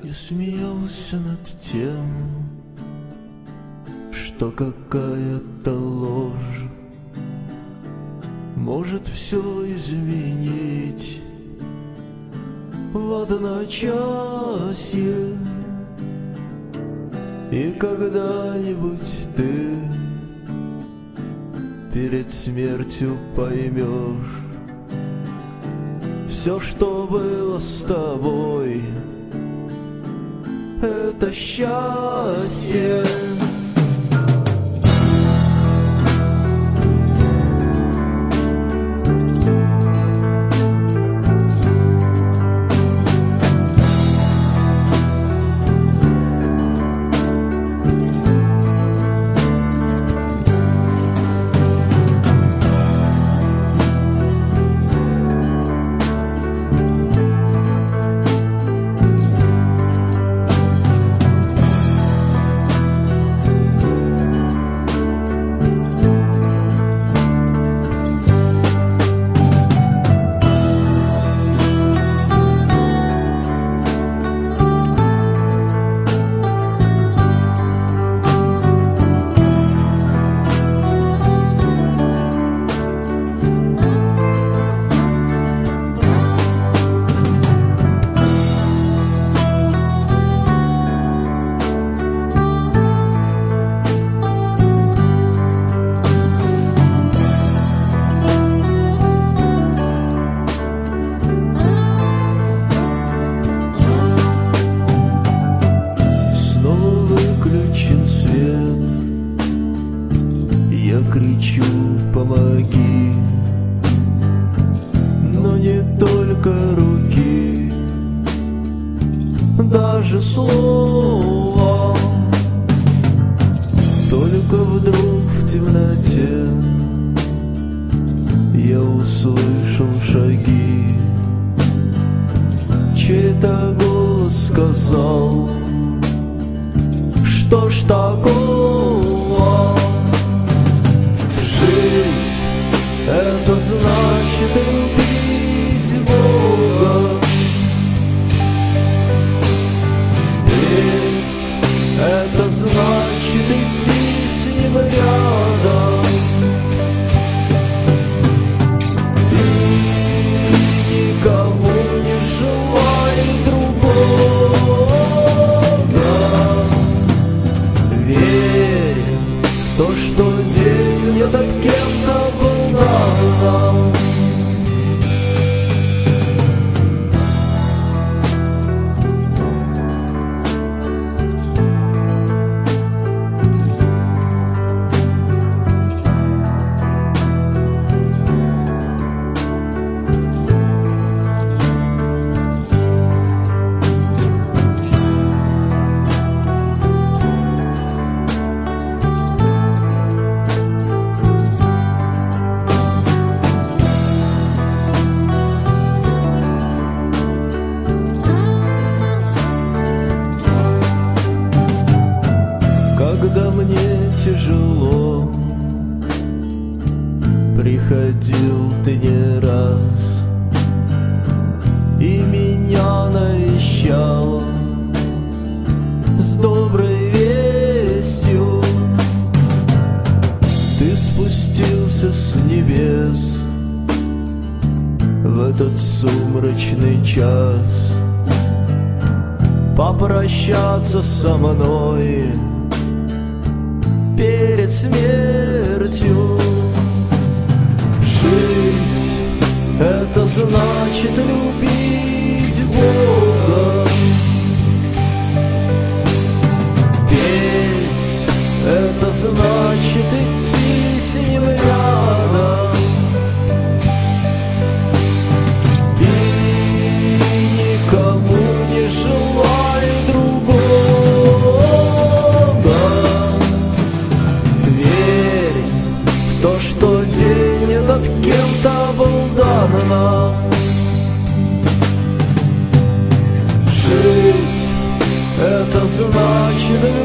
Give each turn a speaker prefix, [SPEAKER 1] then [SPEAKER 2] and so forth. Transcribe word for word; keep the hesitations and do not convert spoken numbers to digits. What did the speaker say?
[SPEAKER 1] и смеялся над тем, что какая-то ложь может все изменить в одночасье. И когда-нибудь ты перед смертью поймешь, все, что было с тобой, это счастье. Я кричу: помоги, но не только руки, даже слова. Только вдруг в темноте я услышал шаги, чей-то голос сказал: что ж такого? Жить — это значит любить Бога. Петь — это значит идти с Ним рядом. И никому не желай другого. Верь в то, что день этот кем-то был дан. Когда мне тяжело, приходил ты не раз и меня навещал с доброй вестью. Ты спустился с небес в этот сумрачный час попрощаться со мной перед смертью. Жить — это значит любить Бога. Петь — это значит идти с Ним рядом. И никому не желай другого. То, что день этот кем-то был дан нам. Жить — это значит